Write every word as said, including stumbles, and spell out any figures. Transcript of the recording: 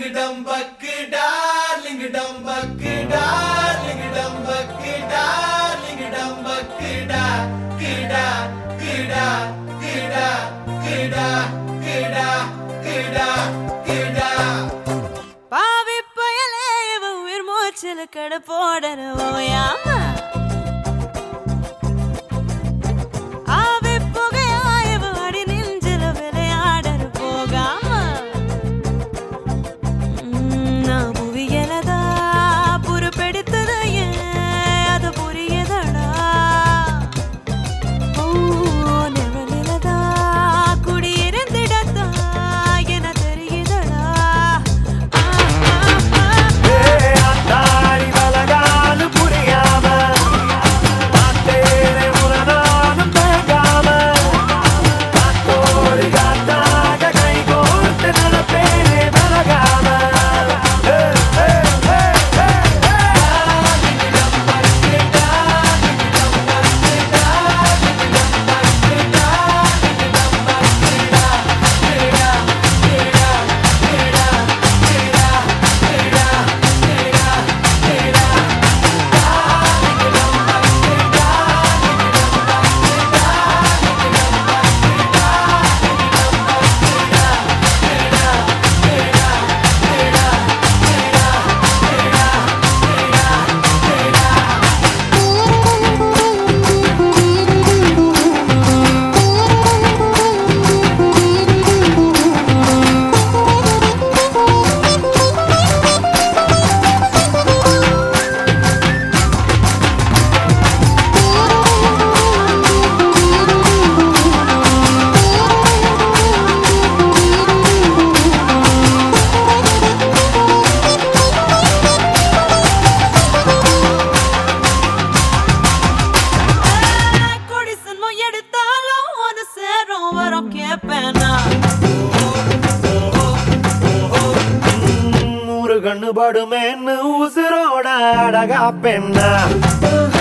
dumbuck, darling dumbuck, darling dumbuck, darling dumbuck, da, kida, kida, kida, kida, kida, kida, kida. பாவி பயலே உயிர் மூச்சில் கட போடறோயாமா ஆவி புகையாயவ அடி நெஞ்சில விளையாடற போகாம நான் புவியலதா புறப்பெடுத்தது அது புரியதடா ஓ நெவலிலதா குடியிருந்திடத்தா என தெரியுதடா கண்ணு படுமேன்னு உசுரோட அழகா பெண்ணா